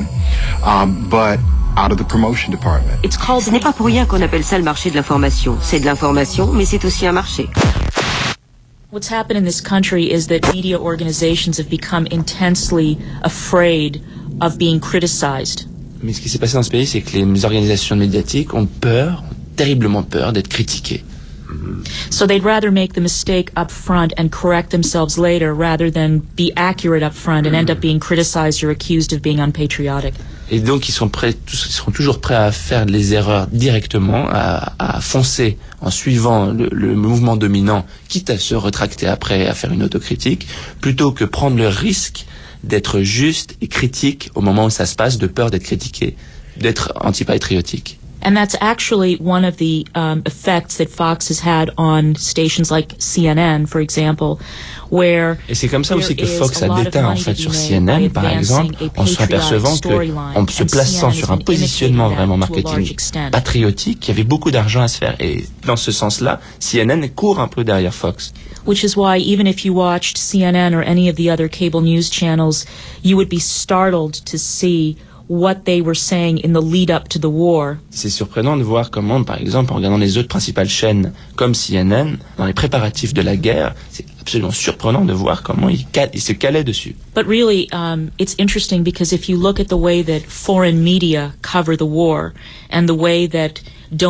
Ce n'est pas pour rien qu'on appelle ça le marché de l'information. C'est de l'information, mais c'est aussi un marché. What's happened in this country is that media organizations have become intensely afraid of being criticized. Mais ce qui s'est passé dans ce pays, c'est que les organisations médiatiques ont peur, terriblement peur, d'être critiquées. So they'd rather make the mistake up front and correct themselves later rather than be accurate up front and end up being criticized or accused of being unpatriotic. Et donc ils seront toujours prêts à faire les erreurs directement, à foncer en suivant le mouvement dominant, quitte à se retracter après, à faire une autocritique, plutôt que prendre le risque d'être juste et critique au moment où ça se passe, de peur d'être critiqué, d'être antipatriotique. And that's actually one of the effects that Fox has had on stations like CNN, for example, where et c'est comme ça aussi que Fox a déteint en fait sur CNN, par exemple, en s'apercevant que, en se plaçant sur un positionnement vraiment marketing patriotique, il y avait beaucoup d'argent à se faire. Et dans ce sens-là, CNN court un peu derrière Fox. Which is why even if you watched CNN or any of the other cable news channels, you would be startled to see what they were saying in the lead up to the war. C'est surprenant de voir comment, par exemple, en regardant les autres principales chaînes comme CNN, dans les préparatifs de la guerre, c'est absolument surprenant de voir comment ils se calaient dessus. But really, it's interesting because if you look at the way that foreign media cover the war and the way that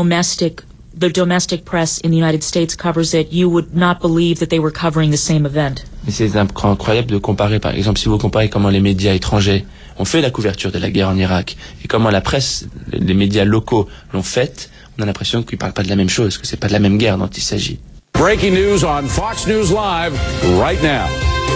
the domestic press in the United States covers it, you would not believe that they were covering the same event. Mais c'est incroyable de comparer, par exemple, si vous comparez comment les médias étrangers ont fait la couverture de la guerre en Irak et comment la presse, les médias locaux l'ont faite, on a l'impression qu'ils parlent pas de la même chose, que c'est pas de la même guerre dont il s'agit. Breaking news on Fox News Live right now.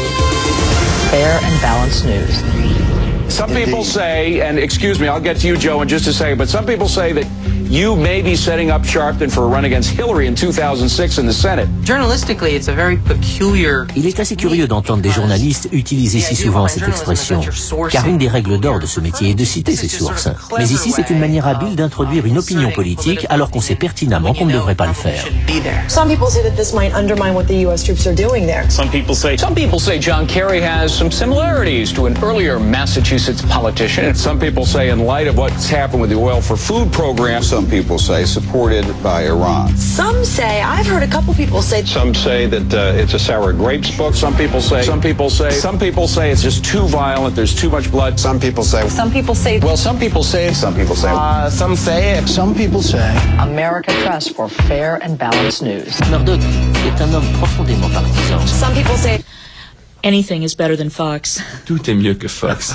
Fair and balanced news. Some people say, and excuse me, I'll get to you, Joe, in just a second, but some people say that you may be setting up Sharpton for a run against Hillary in 2006 in the Senate. Journalistically, it's a very peculiar. Il est assez curieux d'entendre des journalistes utiliser si souvent cette expression, car une des règles d'or de ce métier est de citer ses sources. Mais ici, c'est une manière habile d'introduire une opinion politique alors qu'on sait pertinemment qu'on ne devrait pas le faire. Some people say that this might undermine what the U.S. troops are doing there. Some people say John Kerry has some similarities to an earlier Massachusetts politician. And some people say, in light of what's happened with the oil for food program, some people say supported by Iran. Some say, I've heard a couple people say. Some say that it's a sour grapes book. Some people say it's just too violent. There's too much blood. Some people say. Some people say. Well, some people say. Some people say. Some say it. Some people say. America trusts for fair and balanced news. Murdoch est un homme profondément partisan. Some people say. anything is better than Fox. Tout est mieux que Fox.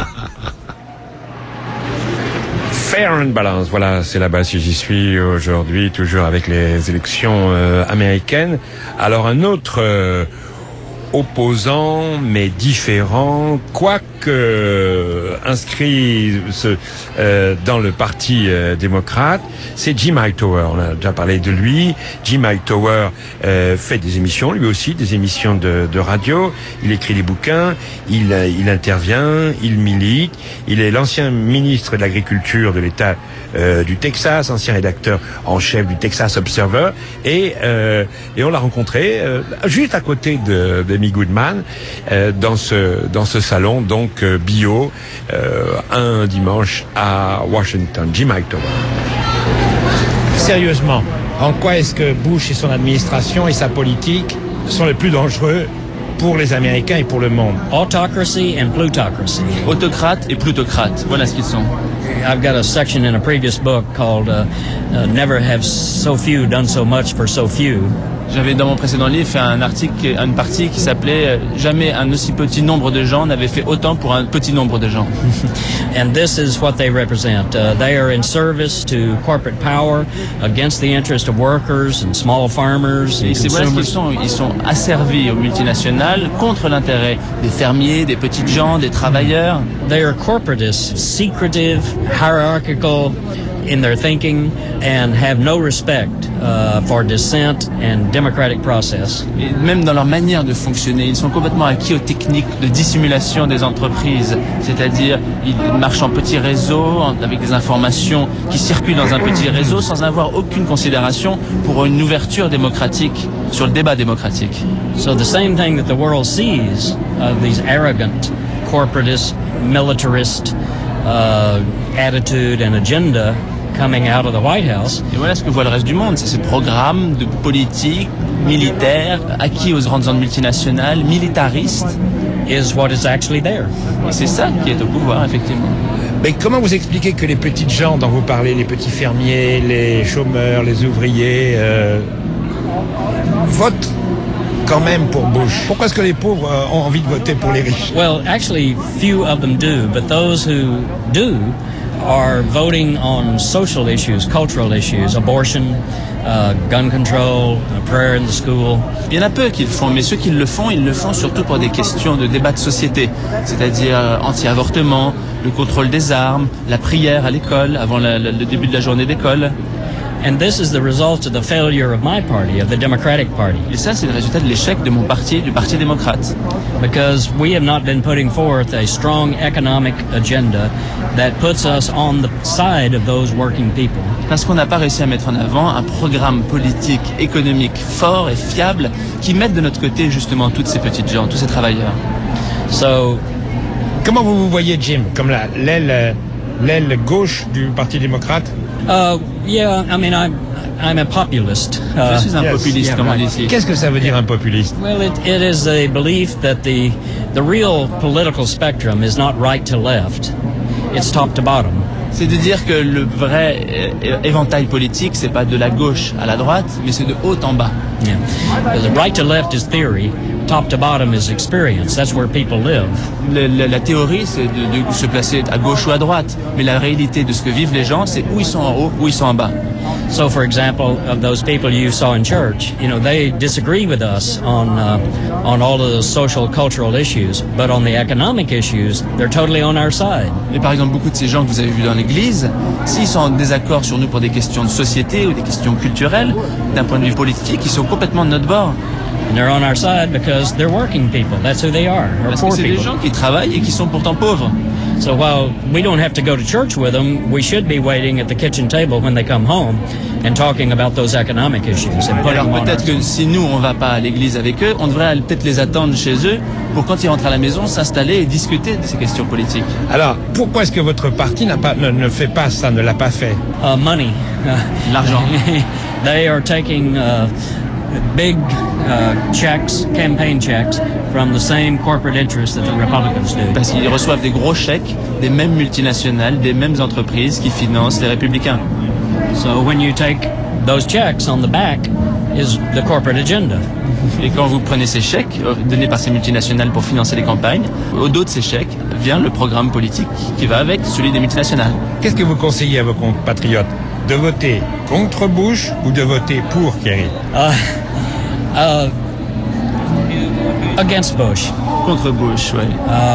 Fair and Balance, voilà, c'est là-bas si j'y suis aujourd'hui, toujours avec les élections américaines. Alors un autre opposant, mais différent, quoique inscrit dans le parti démocrate, c'est Jim Hightower. On a déjà parlé de lui. Jim Hightower fait des émissions, lui aussi, des émissions de radio. Il écrit des bouquins, il intervient, il milite. Il est l'ancien ministre de l'Agriculture de l'État du Texas, ancien rédacteur en chef du Texas Observer, et on l'a rencontré juste à côté d'Amy Goodman dans ce salon donc bio un dimanche à Washington. Jim Hightower. Sérieusement, en quoi est-ce que Bush et son administration et sa politique sont les plus dangereux pour les Américains et pour le monde? Autocracy and plutocracy. Autocrate et plutocrate, voilà ce qu'ils sont. I've got a section in a previous book called Never Have So Few Done So Much for So Few. J'avais dans mon précédent livre fait une partie qui s'appelait Jamais un aussi petit nombre de gens n'avait fait autant pour un petit nombre de gens. And this is what they represent. They are in service to corporate power against the interest of workers and small farmers and consumers. Et c'est voilà ce qu'ils sont. Ils sont asservis aux multinationales contre l'intérêt des fermiers, des petites gens, des travailleurs. They are corporatists, secretive, hierarchical in their thinking and have no respect for dissent and democratic process. Et même dans leur manière de fonctionner, ils sont complètement acquis aux techniques de dissimulation des entreprises. C'est-à-dire, ils marchent en petits réseaux avec des informations qui circulent dans un petit réseau sans avoir aucune considération pour une ouverture démocratique sur le débat démocratique. So the same thing that the world sees of these arrogant corporatist, militarist attitude and agenda coming out of the White House. Et voilà ce que voit le reste du monde, c'est ce programme de politique militaire acquis aux grandes multinationales, militariste. Is what is actually there. Et c'est ça qui est au pouvoir, effectivement. Mais comment vous expliquez que les petites gens dont vous parlez, les petits fermiers, les chômeurs, les ouvriers, votent quand même pour Bush? Pourquoi est-ce que les pauvres ont envie de voter pour les riches? Well, actually, few of them do, but those who do are voting on social issues, cultural issues, abortion, gun control, prayer in the school. Il y en a peu qui le font, mais ceux qui le font, ils le font surtout pour des questions de débat de société, c'est-à-dire anti-avortement, le contrôle des armes, la prière à l'école, avant le début de la journée d'école. And this is the result of the failure of my party, of the Democratic Party. Et ça, c'est le résultat de l'échec de mon parti, du Parti démocrate. Because we have not been putting forth a strong economic agenda that puts us on the side of those working people. Parce qu'on n'a pas réussi à mettre en avant un programme politique, économique fort et fiable qui mette de notre côté justement toutes ces petites gens, tous ces travailleurs. So, comment vous voyez Jim? Comme l'aile gauche du Parti démocrate? Yeah, I mean, I'm a populist. Je suis un populiste, comme on dit ici. Qu'est-ce que ça veut dire un populiste? Well, it is a belief that the real political spectrum is not right to left. It's top to bottom. C'est de dire que le vrai éventail politique, c'est pas de la gauche à la droite, mais c'est de haut en bas. Yeah. The right to left is theory. Top to bottom is experience. That's where people live. La théorie, c'est de se placer à gauche ou à droite. Mais la réalité de ce que vivent les gens, c'est où ils sont en haut, où ils sont en bas. So, for example, of those people you saw in church, you know, they disagree with us on all of those social, cultural issues, but on the economic issues, they're totally on our side. Et par exemple, beaucoup de ces gens que vous avez vus dans l'église, s'ils sont en désaccord sur nous pour des questions de société ou des questions culturelles, d'un point de vue politique, ils sont complètement de notre bord. And they're on our side because they're working people. That's who they are. Parce que c'est des gens qui travaillent et qui sont pourtant pauvres. So while we don't have to go to church with them, we should be waiting at the kitchen table when they come home and talking about those economic issues. Alors peut-être que si nous on va pas à l'église avec eux, on devrait peut-être les attendre chez eux pour quand ils rentrent à la maison s'installer et discuter de ces questions politiques. Alors pourquoi est-ce que votre parti ne fait pas ça, ne l'a pas fait? Money, l'argent. They are taking big checks, campaign checks, from the same corporate interests that the Republicans do. Parce qu'ils reçoivent des gros chèques des mêmes multinationales, des mêmes entreprises qui financent les républicains. So when you take those checks, on the back is the corporate agenda. Et quand vous prenez ces chèques donnés par ces multinationales pour financer les campagnes, au dos de ces chèques vient le programme politique qui va avec, celui des multinationales. Qu'est-ce que vous conseillez à vos compatriotes? De voter contre Bush ou de voter pour Kerry? Against Bush. Contre Bush, oui.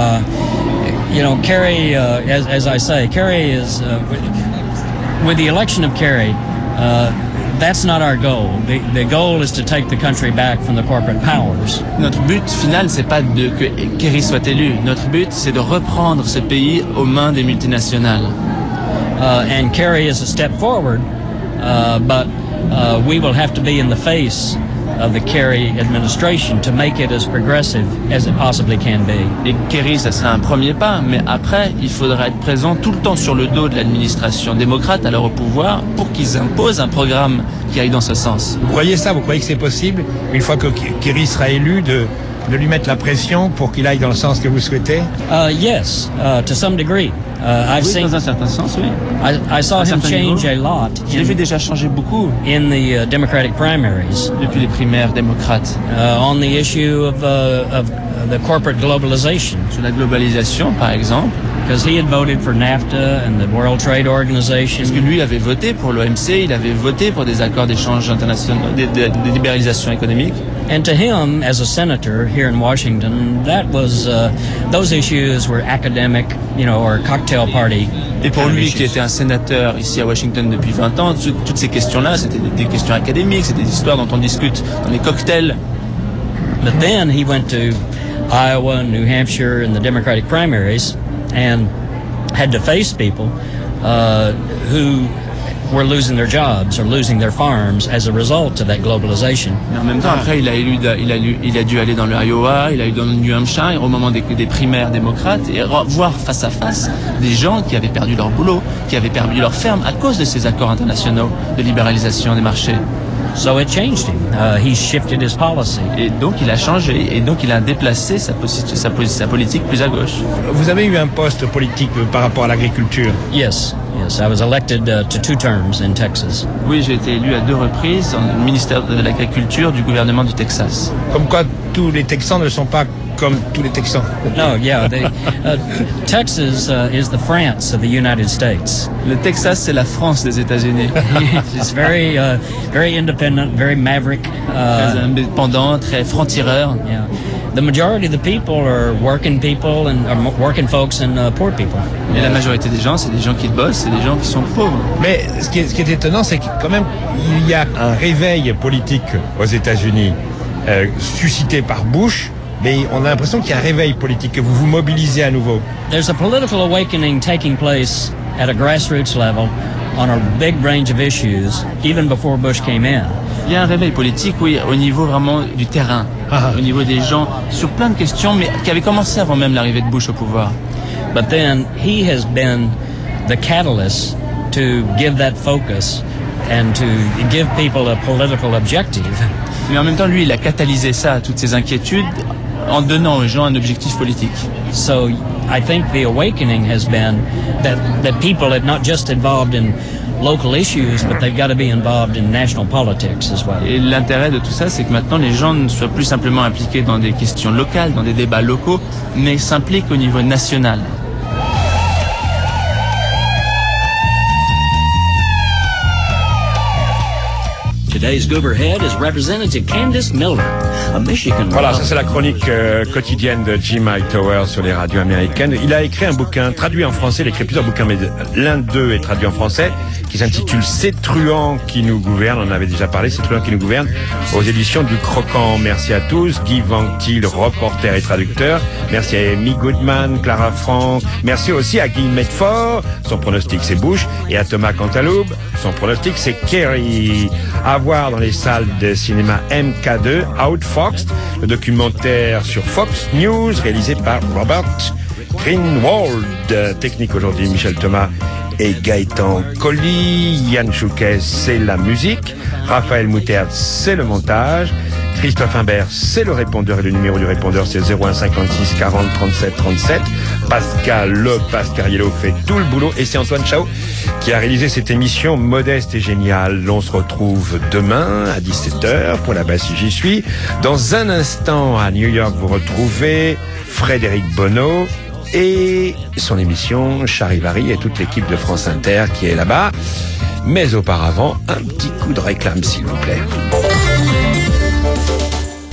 You know, Kerry, as I say, Kerry is, with the election of Kerry, that's not our goal. The goal is to take the country back from the corporate powers. Notre but final, c'est pas que Kerry soit élu. Notre but, c'est de reprendre ce pays aux mains des multinationales. And Kerry is a step forward, but we will have to be in the face of the Kerry administration to make it as progressive as it possibly can be. Et Kerry, ça sera un premier pas, mais après, il faudra être présent tout le temps sur le dos de l'administration démocrate alors au pouvoir pour qu'ils imposent un programme qui aille dans ce sens. Vous croyez ça? Vous croyez que c'est possible, une fois que Kerry sera élu, de lui mettre la pression pour qu'il aille dans le sens que vous souhaitez? Yes, to some degree. I've Oui, seen, dans un certain sens, oui. I saw À un him certain change niveau. a lot Je l'ai vu déjà changer beaucoup in the Democratic primaries depuis les primaires démocrates. on the issue of the corporate globalization. Sur la globalisation, par exemple. Because he had voted for NAFTA and the World Trade Organization. Parce que lui avait voté pour l'OMC, il avait voté pour des accords d'échange internationaux, de libéralisation économique. And to him, as a senator here in Washington, that was those issues were academic, you know, or cocktail party. Et pour lui, qui était un sénateur ici à Washington depuis 20 ans, toutes ces questions-là, c'était des questions académiques, c'était des histoires dont on discute dans les cocktails. But then he went to Iowa and New Hampshire in the Democratic primaries and had to face people who were losing their jobs or losing their farms as a result of that globalization. Mais en même temps, après, il a dû aller dans le Iowa, il a eu dans le New Hampshire au moment des primaires démocrates et voir face à face des gens qui avaient perdu leur boulot, qui avaient perdu leur ferme à cause de ces accords internationaux de libéralisation des marchés. So it changed him. He shifted his policy. Et donc il a changé, et donc il a déplacé sa politique plus à gauche. Vous avez eu un poste politique par rapport à l'agriculture? Yes, I was elected to 2 terms in Texas. Oui, j'ai été élu à 2 reprises au ministère de l'Agriculture du gouvernement du Texas. Comme quoi tous les Texans ne sont pas comme tous les Texans. No, yeah, Texas is the France of the United States. Le Texas, c'est la France des États-Unis. It's very independent, very maverick. Très indépendant, très franc-tireur. Yeah. The majority of the people are working people and working folks and poor people. Et la majorité des gens, c'est des gens qui bossent, c'est des gens qui sont pauvres. Mais ce qui est étonnant, c'est que quand même, il y a un réveil politique aux États-Unis suscité par Bush. Mais on a l'impression qu'il y a un réveil politique, que vous vous mobilisez à nouveau. There's a political awakening taking place at a grassroots level on a big range of issues, even before Bush came in. Il y a un réveil politique, oui, au niveau vraiment du terrain, au niveau des gens, sur plein de questions, mais qui avaient commencé avant même l'arrivée de Bush au pouvoir. But then he has been the catalyst to give that focus and to give people a political objective. Mais en même temps, lui, il a catalysé ça, toutes ces inquiétudes, en donnant aux gens un objectif politique. So I think the awakening has been that people are not just involved in local issues, but they've got to be involved in national politics as well. Et l'intérêt de tout ça, c'est que maintenant les gens ne soient plus simplement impliqués dans des questions locales, dans des débats locaux, mais s'impliquent au niveau national. Today's Goober Head is Representative Candace Miller, a Michigan. Voilà, ça c'est la chronique quotidienne de Jim Hightower sur les radios américaines. Il a écrit un bouquin traduit en français, il a écrit plusieurs bouquins, mais l'un d'eux est traduit en français, qui s'intitule Ces truands qui nous gouvernent. On en avait déjà parlé, Ces truands qui nous gouvernent, aux éditions du Croquant. Merci à tous. Guy Vanctil, reporter et traducteur. Merci à Amy Goodman, Clara Frank. Merci aussi à Guy Medford, son pronostic c'est Bush, et à Thomas Cantaloupe, son pronostic c'est Kerry. À voir dans les salles de cinéma MK2, Outfoxed, le documentaire sur Fox News réalisé par Robert Greenwald. Technique aujourd'hui, Michel Thomas et Gaëtan Colli. Yann Chouquet, c'est la musique. Raphaël Moutert, c'est le montage. Christophe Imbert, c'est le répondeur, et le numéro du répondeur c'est 01 56 40 37 37. Pascal Le Pascariello fait tout le boulot et c'est Antoine Chao qui a réalisé cette émission modeste et géniale. On se retrouve demain à 17h pour la Basse J'y suis. Dans un instant à New York, vous retrouvez Frédéric Bonneau et son émission Charivari et toute l'équipe de France Inter qui est là-bas. Mais auparavant, un petit coup de réclame s'il vous plaît.